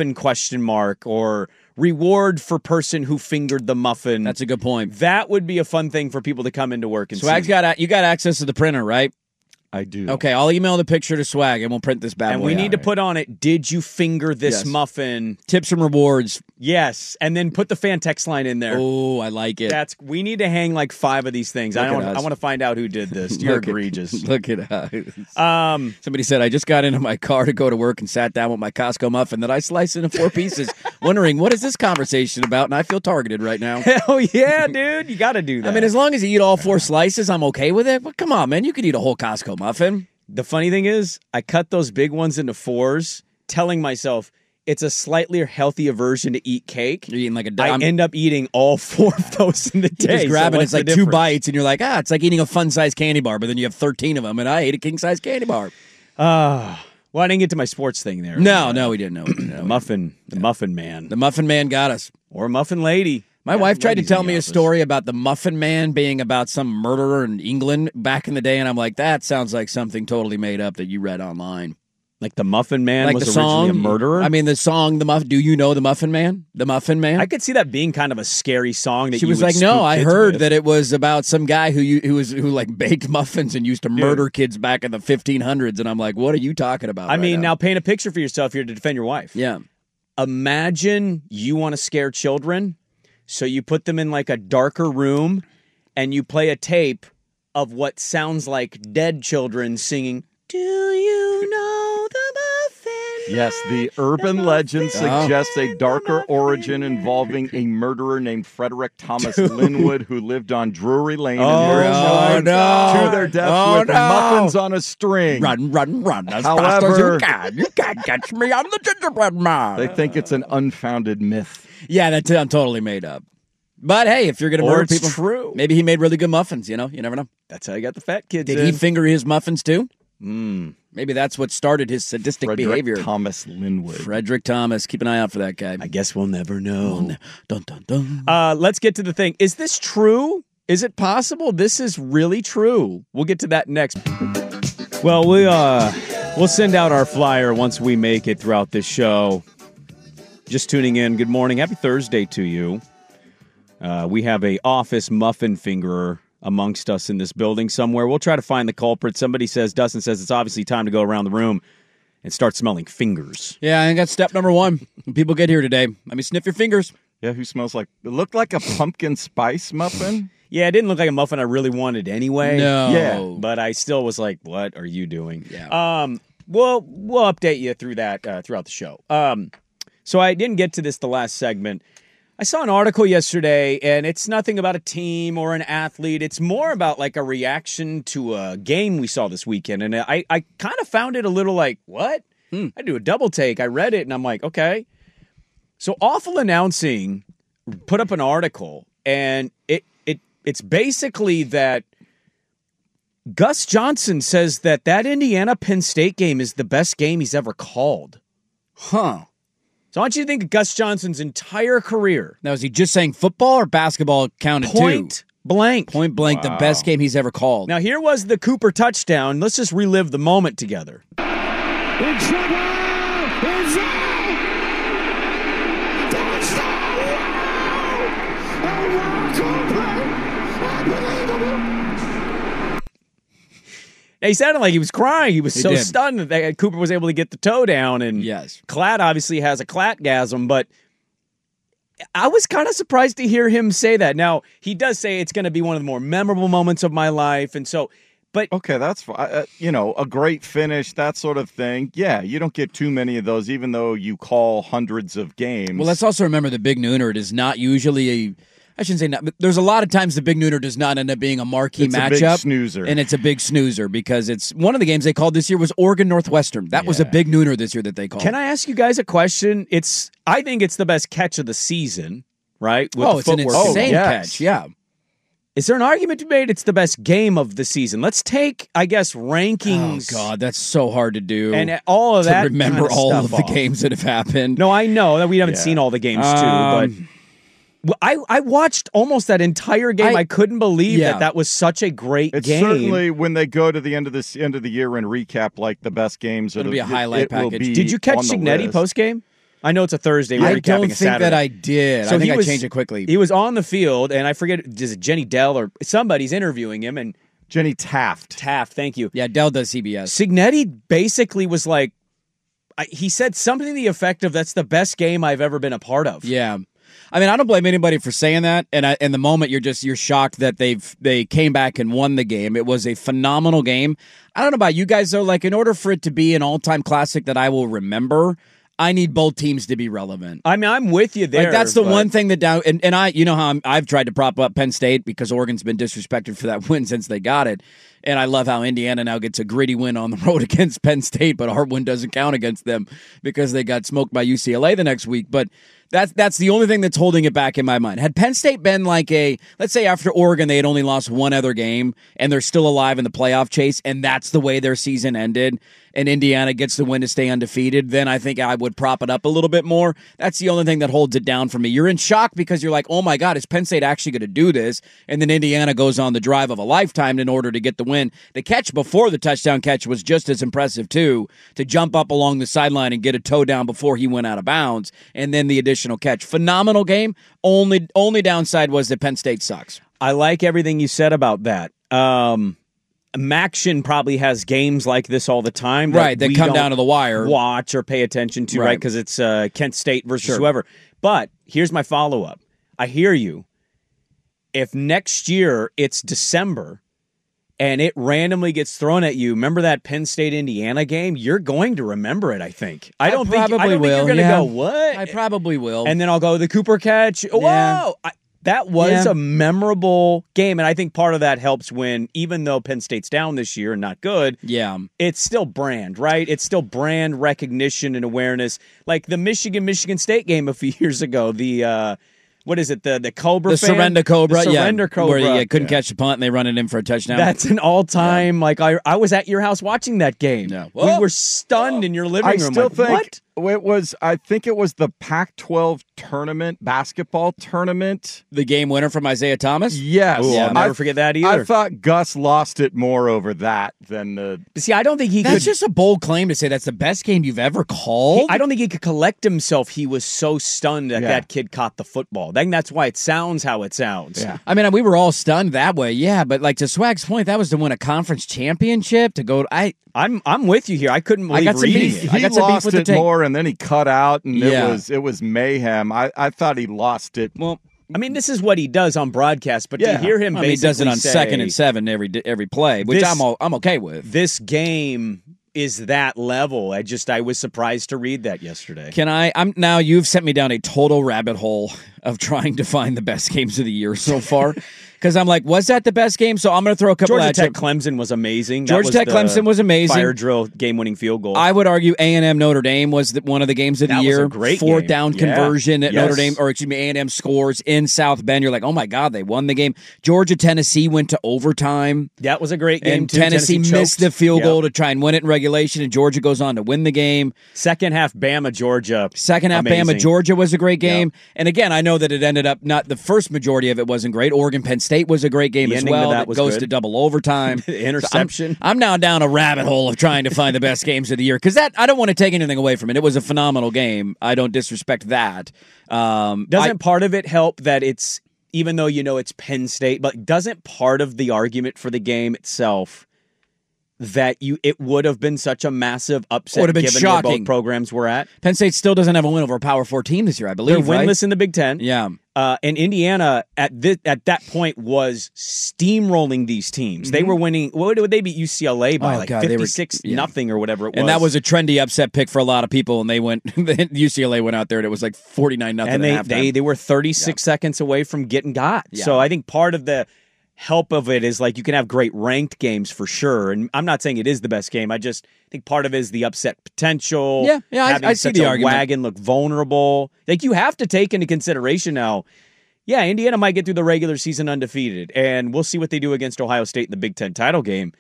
Or reward for person who fingered the muffin. That's a good point. That would be a fun thing for people to come into work and Swag's see. you got access to the printer, right? I do. Okay, I'll email the picture to Swag, and we'll print this bad boy. And we need to put on it, did you finger this muffin? Tips and rewards. Yes, and then put the fan text line in there. Oh, I like it. We need to hang like 5 of these things. I want to find out who did this. You're egregious. Look at us. Somebody said, I just got into my car to go to work and sat down with my Costco muffin that I sliced into 4 pieces, wondering, what is this conversation about? And I feel targeted right now. Hell yeah, dude. You got to do that. I mean, as long as you eat all 4 slices, I'm okay with it. But come on, man. You could eat a whole Costco muffin. The funny thing is, I cut those big ones into 4s, telling myself it's a slightly healthier version to eat cake. You're eating like I end up eating all 4 of those in the day. You just grab it, it's like 2 bites, and you're like, it's like eating a fun-sized candy bar, but then you have 13 of them, and I ate a king-size candy bar. Well, I didn't get to my sports thing there. No, we didn't. The Muffin Man. The Muffin Man got us. Or Muffin Lady. My wife tried to tell me a story about the Muffin Man being about some murderer in England back in the day, and I'm like, that sounds like something totally made up that you read online. Like the Muffin Man Like was the originally song, a murderer? I mean, the song, Do You Know the Muffin Man? The Muffin Man? I could see that being kind of a scary song. That She you was would like, no, spook I kids heard with. that it was about some guy who baked muffins and used to murder kids back in the 1500s. And I'm like, what are you talking about? I mean, now paint a picture for yourself here to defend your wife. Yeah. Imagine you want to scare children, so you put them in like a darker room and you play a tape of what sounds like dead children singing, "Do you know the muffin?" Yes, the urban legend suggests a darker origin involving a murderer named Frederick Thomas Linwood who lived on Drury Lane and lured children to their deaths with muffins on a string. Run as fast as you can. You can't catch me, I'm the gingerbread man. They think it's an unfounded myth. Yeah, that's totally made up. But hey, if you're going to murder it's people, true. Maybe he made really good muffins, you never know. That's how you got the fat kids Did in. he finger his muffins too? Maybe that's what started his sadistic behavior. Thomas Linwood. Frederick Thomas. Keep an eye out for that guy. I guess we'll never know. Dun, dun, dun. Let's get to the thing. Is this true? Is it possible this is really true? We'll get to that next. Well, we'll send out our flyer once we make it throughout this show. Just tuning in, good morning. Happy Thursday to you. We have a office muffin fingerer amongst us in this building somewhere. We'll try to find the culprit. Dustin says it's obviously time to go around the room and start smelling fingers. Yeah, I got step number one. When people get here today, let me sniff your fingers. Yeah, who smells like... It looked like a pumpkin spice muffin. Yeah, it didn't look like a muffin I really wanted anyway. No. Yeah, but I still was like, what are you doing? Yeah. We'll update you through that throughout the show. So I didn't get to this the last segment. I saw an article yesterday, and it's nothing about a team or an athlete. It's more about like a reaction to a game we saw this weekend. And I kind of found it a little like, what? I do a double take. I read it, and I'm like, okay. So Awful Announcing put up an article, and it's basically that Gus Johnson says that Indiana-Penn State game is the best game he's ever called. Huh. So I want you to think of Gus Johnson's entire career. Now, is he just saying football or basketball counted Point blank. Point blank, the best game he's ever called. Now, here was the Cooper touchdown. Let's just relive the moment together. In trouble! It's out! Touchdown! Wow! A unbelievable! Now, he sounded like he was crying. He was so did. stunned that Cooper was able to get the toe down. And yes, Klatt obviously has a Klattgasm, but I was kind of surprised to hear him say that. Now, he does say it's going to be one of the more memorable moments of my life, and so... But okay, that's fine. A great finish, that sort of thing. Yeah, you don't get too many of those, even though you call hundreds of games. Well, let's also remember the Big Nooner is not usually I shouldn't say not, but there's a lot of times the Big Nooner does not end up being a marquee matchup. It's a big snoozer. And it's a big snoozer because it's one of the games they called this year was Oregon Northwestern. That was a Big Nooner this year that they called. Can I ask you guys a question? I think it's the best catch of the season, right? With the it's an footwork. insane catch, yeah. Is there an argument to be made it's the best game of the season? Let's take, I guess, rankings. Oh, God, that's so hard to do. And all of to that remember kind of all stuff of the off. games that have happened. No, I know that we haven't seen all the games, too, but I watched almost that entire game. I couldn't believe that was such a great It's game. certainly when they go to the end of the year and recap like the best games. It'll be a highlight package. Did you catch Signetti post game? I know it's a Thursday. We're I recapping don't a think Saturday. that I did. So I think he was- I changed it quickly. He was on the field, and I forget, is it Jenny Dell or somebody's interviewing him? And Jenny Taft. Taft, thank you. Yeah, Dell does CBS. Signetti basically was like, he said something to the effect of, that's the best game I've ever been a part of. Yeah. I mean, I don't blame anybody for saying that. And in the moment, you're shocked that they came back and won the game. It was a phenomenal game. I don't know about you guys, though. Like, in order for it to be an all-time classic that I will remember, I need both teams to be relevant. I mean, I'm with you there. Like, that's the one thing that and I, you know how I've tried to prop up Penn State because Oregon's been disrespected for that win since they got it. And I love how Indiana now gets a gritty win on the road against Penn State, but our win doesn't count against them because they got smoked by UCLA the next week. But that's the only thing that's holding it back in my mind. Had Penn State been like let's say after Oregon, they had only lost one other game and they're still alive in the playoff chase, and that's the way their season ended, and Indiana gets the win to stay undefeated, then I think I would prop it up a little bit more. That's the only thing that holds it down for me. You're in shock because you're like, oh my God, is Penn State actually going to do this? And then Indiana goes on the drive of a lifetime in order to get the win. The catch before the touchdown catch was just as impressive too, to jump up along the sideline and get a toe down before he went out of bounds, and then the additional catch. Phenomenal game. Only downside was that Penn State sucks. I like everything you said about that. Maction probably has games like this all the time. That come down to the wire. Watch or pay attention to, right? Because it's Kent State versus whoever. But here's my follow-up. I hear you. If next year it's December and it randomly gets thrown at you, remember that Penn State-Indiana game? You're going to remember it, I think. I don't think you're going to go, what? I probably will. And then I'll go, the Cooper catch. Yeah. Whoa! That was a memorable game, and I think part of that helps when, even though Penn State's down this year and not good, it's still brand, right? It's still brand recognition and awareness. Like the Michigan State game a few years ago, the what is it? The Cobra, the Surrender Cobra, Surrender Cobra, where you couldn't catch the punt and they run it in for a touchdown. That's an all-time. Like I was at your house watching that game. Yeah. We were stunned in your living room. I still think what? It was. I think it was the Pac-12 basketball tournament. The game winner from Isaiah Thomas. Yes, I'll never forget that either. I thought Gus lost it more over that than the. See, I don't think he. That's just a bold claim to say that's the best game you've ever called. I don't think he could collect himself. He was so stunned that that kid caught the football. I think that's why it sounds how it sounds. Yeah. I mean, we were all stunned that way. Yeah, but like to Swag's point, that was to win a conference championship. To go, I'm with you here. I couldn't believe reading it. He lost it more, and then he cut out, and it was mayhem. I thought he lost it. Well, I mean, this is what he does on broadcast, but to hear him basically he does it on say, 2nd and 7 every play, which I'm okay with. This game is that level. I was surprised to read that yesterday. Now you've sent me down a total rabbit hole of trying to find the best games of the year so far. Because I'm like, was that the best game? So I'm going to throw a couple Georgia Tech Clemson was amazing. Georgia Tech Clemson was amazing. Fire drill game-winning field goal. I would argue A&M Notre Dame was one of the games of the year. Was a great Fourth game. down conversion at Notre Dame, or A&M scores in South Bend. You're like, oh my God, they won the game. Georgia Tennessee went to overtime. That was a great game and too. Tennessee missed the field goal to try and win it in regulation, and Georgia goes on to win the game. Second half Bama Georgia. Bama Georgia was a great game. Yep. And again, I know that it ended up not the first majority of it wasn't great. Oregon Penn State was a great game as well. It goes to double overtime. Interception. So I'm now down a rabbit hole of trying to find the best games of the year because I don't want to take anything away from it. It was a phenomenal game. I don't disrespect that. Doesn't part of it help that it's, even though it's Penn State, but doesn't part of the argument for the game itself that it would have been such a massive upset would have been given shocking. where both programs were at? Penn State still doesn't have a win over a Power 4 team this year, I believe. They're winless in the Big Ten. Yeah. And Indiana at that point was steamrolling these teams. Mm-hmm. They were winning. What would they beat UCLA by? 56-0 or whatever it was. And that was a trendy upset pick for a lot of people. And they went. UCLA went out there and it was like 49-0. And they were 36 seconds away from getting got. Yeah. So I think part of the help of it is like you can have great ranked games for sure. And I'm not saying it is the best game. I just think part of it is the upset potential. Yeah, I see the argument. Wagon look vulnerable. Like you have to take into consideration now. Yeah, Indiana might get through the regular season undefeated, and we'll see what they do against Ohio State in the Big Ten title game.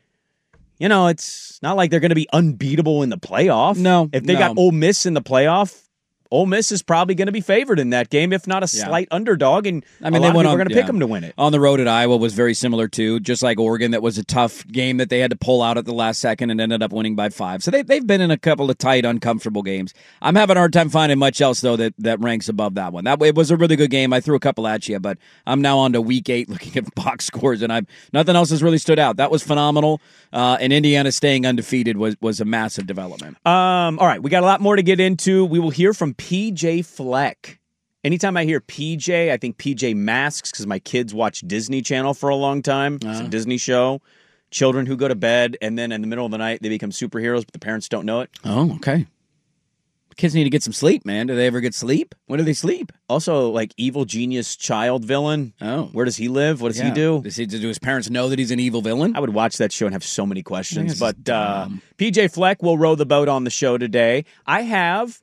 It's not like they're going to be unbeatable in the playoff. No. If they got Ole Miss in the playoff, Ole Miss is probably going to be favored in that game, if not a slight underdog, and they were going to pick them to win it. On the road at Iowa was very similar too, just like Oregon. That was a tough game that they had to pull out at the last second and ended up winning by 5. So they've been in a couple of tight, uncomfortable games. I'm having a hard time finding much else though that ranks above that one. It was a really good game. I threw a couple at you, but I'm now on to week 8 looking at box scores, and nothing else has really stood out. That was phenomenal. And Indiana staying undefeated was a massive development. All right, we got a lot more to get into. We will hear from PJ Fleck. Anytime I hear PJ, I think PJ Masks because my kids watch Disney Channel for a long time. It's a Disney show. Children who go to bed, and then in the middle of the night, they become superheroes, but the parents don't know it. Oh, okay. Kids need to get some sleep, man. Do they ever get sleep? When do they sleep? Also, like evil genius child villain. Oh. Where does he live? What does he do? Do his parents know that he's an evil villain? I would watch that show and have so many questions. But PJ Fleck will row the boat on the show today. I have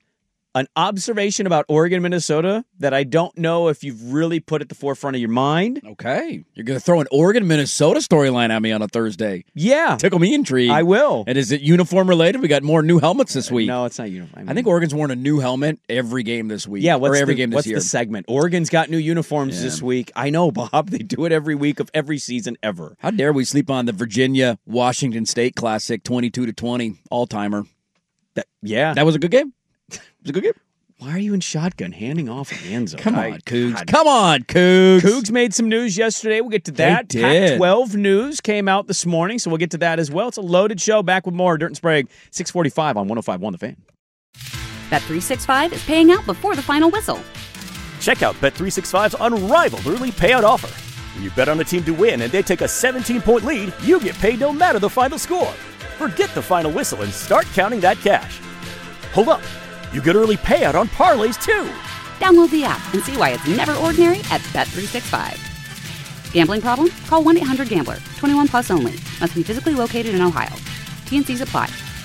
an observation about Oregon, Minnesota that I don't know if you've really put at the forefront of your mind. Okay. You're going to throw an Oregon, Minnesota storyline at me on a Thursday. Yeah. Tickle me intrigued. I will. And is it uniform related? We got more new helmets this week. No, it's not uniform. I think Oregon's worn a new helmet every game this week. Yeah, game this what's year. the segment? Oregon's got new uniforms this week. I know, Bob. They do it every week of every season ever. How dare we sleep on the Virginia-Washington State Classic 22-20 all-timer. That was a good game. It was a good game. Why are you in shotgun handing off hands? Come on, Cougs. Come on, Cougs. Cougs made some news yesterday. We'll get to that. They did. Pac-12 news came out this morning, so we'll get to that as well. It's a loaded show. Back with more Dirt and Sprague, 645 on 105.1 The Fan. Bet365 is paying out before the final whistle. Check out Bet365's unrivaled early payout offer. When you bet on a team to win and they take a 17-point lead, you get paid no matter the final score. Forget the final whistle and start counting that cash. Hold up. You get early payout on parlays, too. Download the app and see why it's never ordinary at Bet365. Gambling problem? Call 1-800-GAMBLER. 21 plus only. Must be physically located in Ohio. T&Cs apply.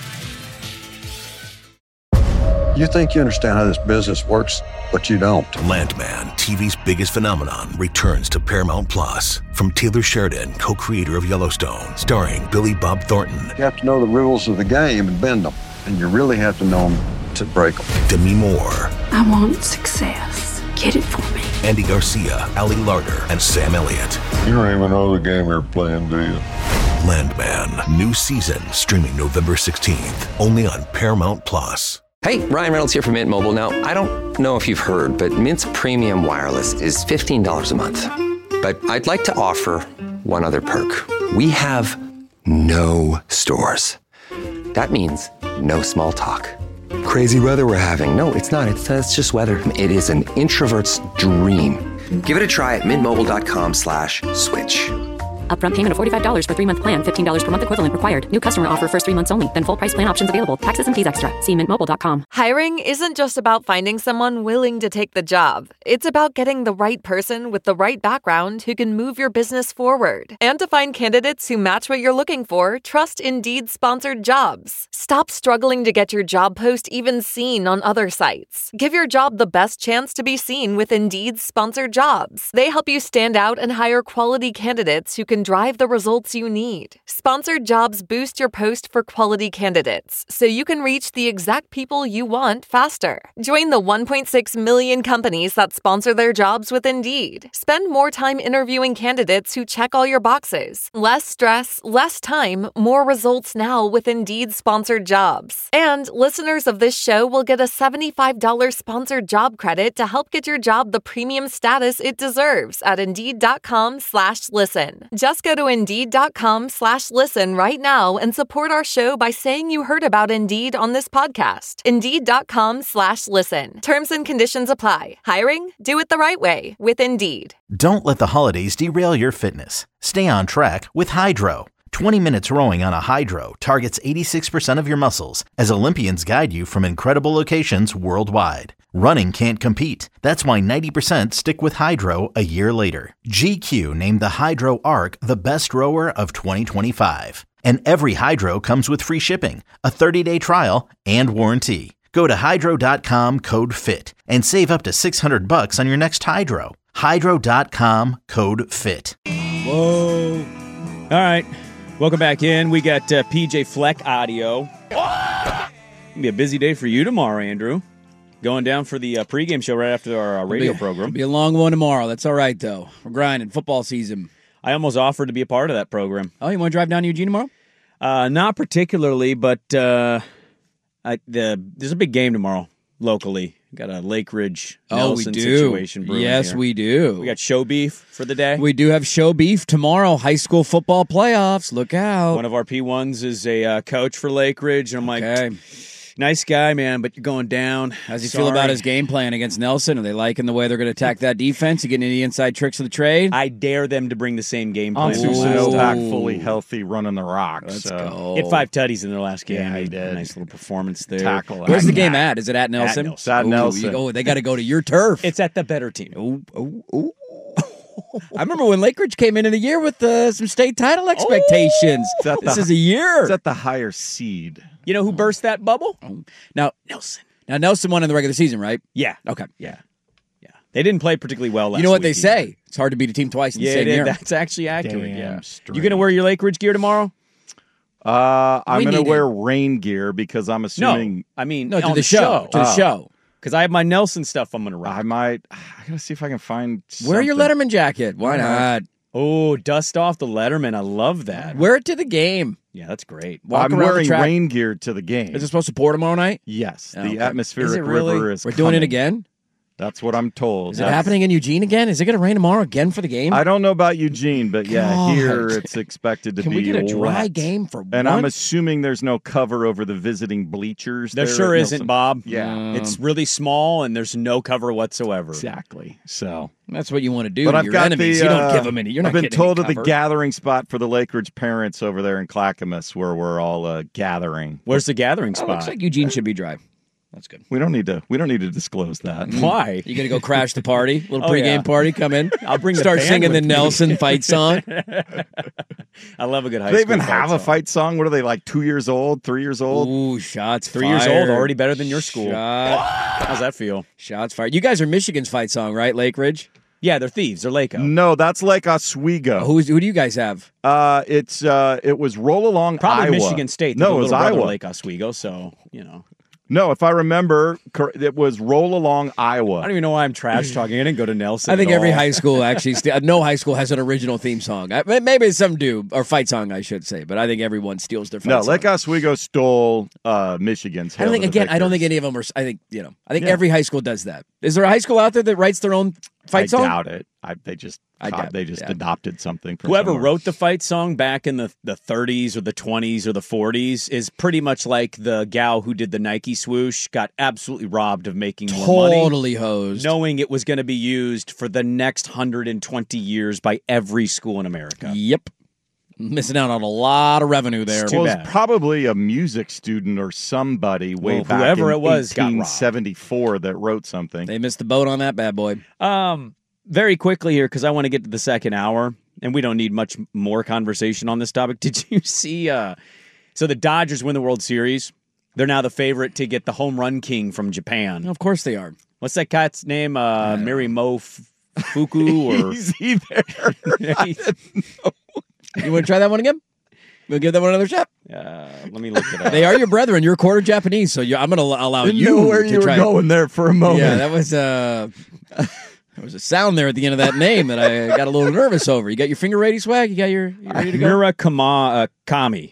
You think you understand how this business works, but you don't. Landman, TV's biggest phenomenon, returns to Paramount Plus. From Taylor Sheridan, co-creator of Yellowstone, starring Billy Bob Thornton. You have to know the rules of the game and bend them, and you really have to know them to break them. Demi Moore. I want success. Get it for me. Andy Garcia, Ali Larder, and Sam Elliott. You don't even know the game you're playing, do you? Landman, new season, streaming November 16th, only on Paramount Plus. Hey, Ryan Reynolds here from Mint Mobile. Now, I don't know if you've heard, but Mint's premium wireless is $15 a month. But I'd like to offer one other perk. We have no stores. That means no small talk. Crazy weather we're having. No, it's not. It's just weather. It is an introvert's dream. Give it a try at mintmobile.com/switch. Upfront payment of $45 for 3-month plan, $15 per month equivalent required. New customer offer first 3 months only. Then full price plan options available. Taxes and fees extra. See mintmobile.com. Hiring isn't just about finding someone willing to take the job. It's about getting the right person with the right background who can move your business forward. And to find candidates who match what you're looking for, trust Indeed sponsored jobs. Stop struggling to get your job post even seen on other sites. Give your job the best chance to be seen with Indeed sponsored jobs. They help you stand out and hire quality candidates who can drive the results you need. Sponsored jobs boost your post for quality candidates, so you can reach the exact people you want faster. Join the 1.6 million companies that sponsor their jobs with Indeed. Spend more time interviewing candidates who check all your boxes. Less stress, less time, more results now with Indeed sponsored jobs. And listeners of this show will get a $75 sponsored job credit to help get your job the premium status it deserves at Indeed.com/listen. Just go to Indeed.com/listen right now and support our show by saying you heard about Indeed on this podcast. Indeed.com/listen. Terms and conditions apply. Hiring? Do it the right way with Indeed. Don't let the holidays derail your fitness. Stay on track with Hydro. 20 minutes rowing on a Hydro targets 86% of your muscles as Olympians guide you from incredible locations worldwide. Running can't compete. That's why 90% stick with Hydro a year later. GQ named the Hydro Arc the best rower of 2025. And every Hydro comes with free shipping, a 30-day trial, and warranty. Go to hydro.com code FIT and save up to $600 on your next Hydro. Hydro.com code FIT. Whoa. All right. Welcome back in. We got PJ Fleck audio. It'll be a busy day for you tomorrow, Andrew. Going down for the pregame show right after our radio program. It'll be a long one tomorrow. That's all right, though. We're grinding. Football season. I almost offered to be a part of that program. Oh, you want to drive down to Eugene tomorrow? Not particularly, but there's a big game tomorrow locally. Got a Lake Ridge Nelson situation brewing Yes, here. we do. We got show beef for the day. We do have show beef tomorrow. High school football playoffs. Look out. One of our P1s is a coach for Lake Ridge. And I'm like, nice guy, man, but you're going down. How's he feel about his game plan against Nelson? Are they liking the way they're going to attack that defense? You getting any inside tricks of the trade? I dare them to bring the same game plan. Back fully healthy, running the rocks. Let's go. Hit 5 tutties in their last game. Yeah, he did. Nice little performance there. Tackle. Where's the game at? Is it at Nelson? At Nelson. They got to go to your turf. It's at the better team. I remember when Lake Ridge came into the year with some state title expectations. This is a year. It's at the higher seed. You know who burst that bubble? Now, Now, Nelson won in the regular season, right? Yeah. Okay. Yeah. They didn't play particularly well last week. You know what they say? It's hard to beat a team twice in the same year. That's actually accurate. Damn You going to wear your Lake Ridge gear tomorrow? I'm going to wear rain gear because I'm assuming. No, to the show. To the show. Because I have my Nelson stuff I'm going to rock. I got to see if I can find Wear your Letterman jacket. Why not? Oh, dust off the Letterman. I love that. Wear it to the game. Yeah, that's great. Walk I'm around wearing the track. rain gear to the game. Is it supposed to pour tomorrow night? Yes. Oh, The okay. atmospheric Is it really? river is We're doing coming. it again? That's what I'm told. Is it happening in Eugene again? Is it going to rain tomorrow again for the game? I don't know about Eugene, but yeah, God. here it's expected to Can be we get a dry wet. game for And I'm once? assuming there's no cover over the visiting bleachers. There at sure isn't, Nelson. Bob. Yeah. It's really small, and there's no cover whatsoever. Exactly. So That's what you want to do but to I've your got enemies. the, You don't give them any. You're not I've been getting told any of the cover. gathering spot for the Lake Ridge parents over there in Clackamas where we're all gathering. Where's the gathering It spot? looks like Eugene should be dry. That's good. We don't need to disclose that. Why? You gonna go crash the party? Little Oh, pregame yeah. party. Come in. I'll bring the Start band singing the with me. Nelson fight song. I love a good high Do they school even have a song. fight song? What are they, like 2 years old, 3 years old? Ooh, shots 3 years old, fired. already better than your school. Shot. How's that feel? Shots fired. You guys are Michigan's fight song, right? Lake Ridge. Yeah, they're thieves. They're Laco. No, that's Lake Oswego. Who do you guys have? It was Roll Along Probably Iowa. Michigan State. No, the it was little brother of Iowa. Lake Oswego. So No, if I remember, it was Roll Along Iowa. I don't even know why I'm trash talking. I didn't go to Nelson. I think at every all. high school actually, no high school has an original theme song. Maybe some do, or fight song, I should say. But I think everyone steals their fight No, song. Lake Oswego stole Michigan's. I don't think Hail to the again. I don't Victors. think any of them are. I think Yeah. every high school does that. Is there a high school out there that writes their own fight song? I doubt it. They just adopted something. From Whoever somewhere. wrote the fight song back in the 30s or the 20s or the 40s is pretty much like the gal who did the Nike swoosh, got absolutely robbed of making more money. Totally hosed. Knowing it was going to be used for the next 120 years by every school in America. Yep. Missing out on a lot of revenue there. Well, it was probably a music student or somebody way back whoever in it was got robbed. 1874 that wrote something. They missed the boat on that bad boy. Very quickly here, because I want to get to the second hour, and we don't need much more conversation on this topic. Did you see? So the Dodgers win the World Series. They're now the favorite to get the home run king from Japan. Of course they are. What's that cat's name? Mirimo Fuku? Or Is he there? You want to try that one again? We'll give that one another shot. Let me look it up. They are your brethren. You're quarter Japanese, so I'm going to allow Didn't you know where to you were try. going there for a moment. Yeah, that was there was a sound there at the end of that name that I got a little nervous over. You got your finger ready, Swag? You ready to go? Murakami.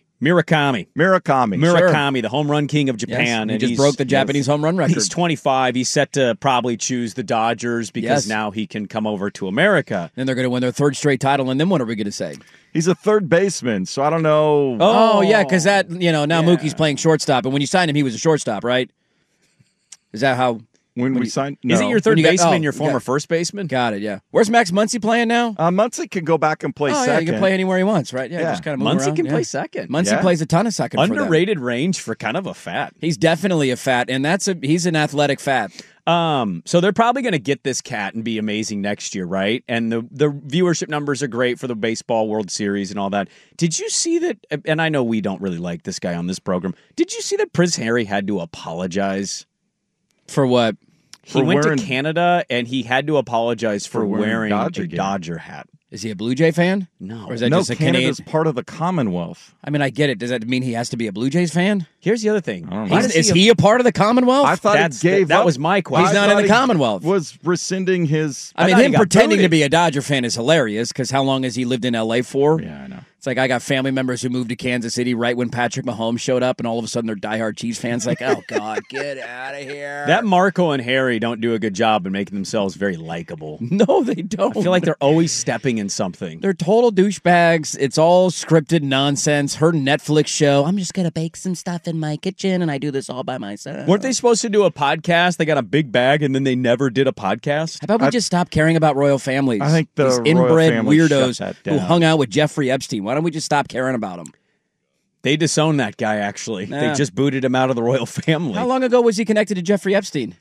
Murakami, Sure. the home run king of Japan. Yes, and he just he's- broke the Japanese home run record. He's 25. He's set to probably choose the Dodgers because Yes. now he can come over to America. Then they're going to win their third straight title, and then what are we going to say? He's a third baseman, so I don't know. Oh yeah, because that now Mookie's playing shortstop, and when you signed him, he was a shortstop, right? Is that how? When we signed, Isn't your When third you got- baseman oh, your you former got- first baseman? Got it. Yeah. Where's Max Muncy playing now? Muncy can go back and play Oh, yeah, second. he can play anywhere he wants, right? Yeah, Yeah. just kind of move Muncy around. can yeah. play second. Muncy Yeah. plays a ton of second. For them. Underrated range for kind of a fat. He's definitely a fat, and he's an athletic fat. So they're probably going to get this cat and be amazing next year, right? And the viewership numbers are great for the baseball World Series and all that. Did you see that? And I know we don't really like this guy on this program. Did you see that Prince Harry had to apologize? For what? He went to Canada and he had to apologize for wearing a Dodger gear. Dodger hat. Is he a Blue Jay fan? No. Or is that No, just a Canada's Canadian? part of the Commonwealth. I mean, I get it. Does that mean he has to be a Blue Jays fan? Here's the other thing. Is he a part of the Commonwealth? I thought That's- he gave that up. was my question. He's not in the Commonwealth. Was rescinding his. I mean, thought he him got pretending to voted. be a Dodger fan is hilarious because how long has he lived in L.A. for? Yeah, I know. It's like I got family members who moved to Kansas City right when Patrick Mahomes showed up, and all of a sudden they're diehard Chiefs fans. Like, oh, God, get out of here. That Marco and Harry don't do a good job in making themselves very likable. No, they don't. I feel like they're always stepping in something. They're total douchebags. It's all scripted nonsense. Her Netflix show, I'm just going to bake some stuff in my kitchen, and I do this all by myself. Weren't they supposed to do a podcast? They got a big bag, and then they never did a podcast? How about we just stop caring about royal families? I think the These royal inbred family shut weirdos that who down. hung out with Jeffrey Epstein. Why don't we just stop caring about him? They disowned that guy, actually. Yeah. They just booted him out of the royal family. How long ago was he connected to Jeffrey Epstein?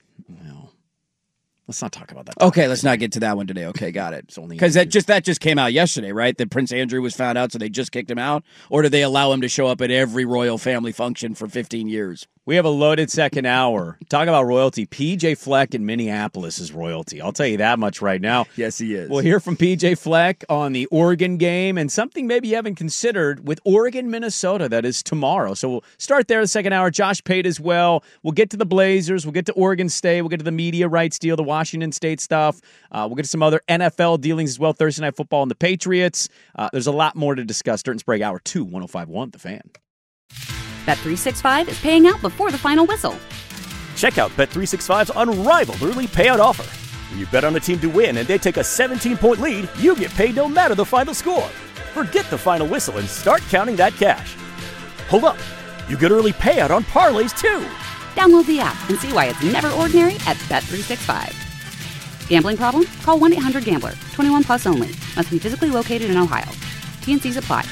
Let's not talk about that. Okay, let's not get to that one today. Okay, got it. Because that just came out yesterday, right? That Prince Andrew was found out, so they just kicked him out? Or did they allow him to show up at every royal family function for 15 years? We have a loaded second hour. Talk about royalty. PJ Fleck in Minneapolis is royalty. I'll tell you that much right now. Yes, he is. We'll hear from PJ Fleck on the Oregon game and something maybe you haven't considered with Oregon, Minnesota. That is tomorrow. So we'll start there the second hour. Josh Pate as well. We'll get to the Blazers. We'll get to Oregon State. We'll get to the media rights deal, the Washington State stuff. We'll get to some other NFL dealings as well. Thursday Night Football and the Patriots. There's a lot more to discuss. Dirt and Sprague, Hour 2, 105.1 The Fan. Bet365 is paying out before the final whistle. Check out Bet365's unrivaled early payout offer. When you bet on a team to win and they take a 17-point lead, you get paid no matter the final score. Forget the final whistle and start counting that cash. Hold up. You get early payout on parlays, too. Download the app and see why it's never ordinary at Bet365. Gambling problem? Call 1-800-GAMBLER. 21 plus only. Must be physically located in Ohio. T&Cs apply.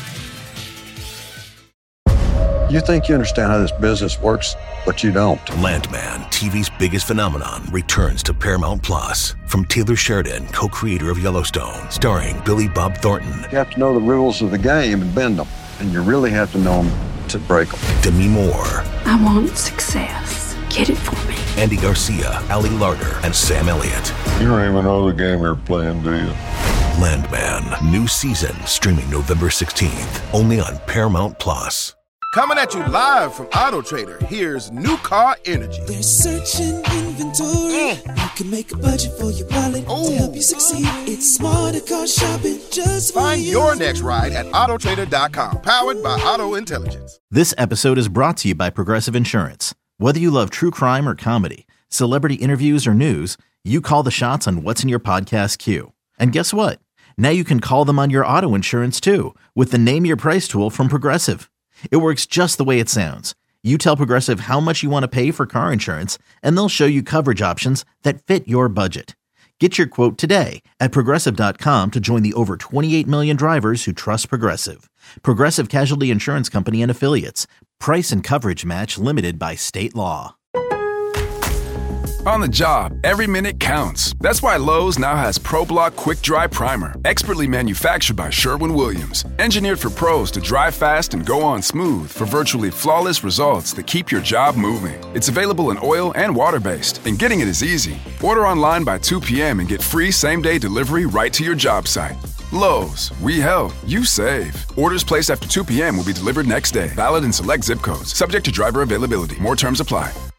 You think you understand how this business works, but you don't. Landman, TV's biggest phenomenon, returns to Paramount Plus. From Taylor Sheridan, co-creator of Yellowstone, starring Billy Bob Thornton. You have to know the rules of the game and bend them, and you really have to know them to break them. Demi Moore. I want success. Get it for me. Andy Garcia, Ali Larter, and Sam Elliott. You don't even know the game you're playing, do you? Landman, new season, streaming November 16th, only on Paramount Plus. Coming at you live from Auto Trader, here's New Car Energy. There's searching inventory. You can make a budget for your wallet to help you succeed. It's smarter car shopping just for Find you. your next ride at autotrader.com, powered by Auto Intelligence. This episode is brought to you by Progressive Insurance. Whether you love true crime or comedy, celebrity interviews or news, you call the shots on what's in your podcast queue. And guess what? Now you can call them on your auto insurance too with the Name Your Price tool from Progressive. It works just the way it sounds. You tell Progressive how much you want to pay for car insurance, and they'll show you coverage options that fit your budget. Get your quote today at Progressive.com to join the over 28 million drivers who trust Progressive. Progressive Casualty Insurance Company and Affiliates. Price and coverage match limited by state law. On the job, every minute counts. That's why Lowe's now has ProBlock Quick Dry Primer, expertly manufactured by Sherwin-Williams. Engineered for pros to dry fast and go on smooth for virtually flawless results that keep your job moving. It's available in oil and water-based, and getting it is easy. Order online by 2 p.m. and get free same-day delivery right to your job site. Lowe's, we help, you save. Orders placed after 2 p.m. will be delivered next day. Valid in select zip codes. Subject to driver availability. More terms apply.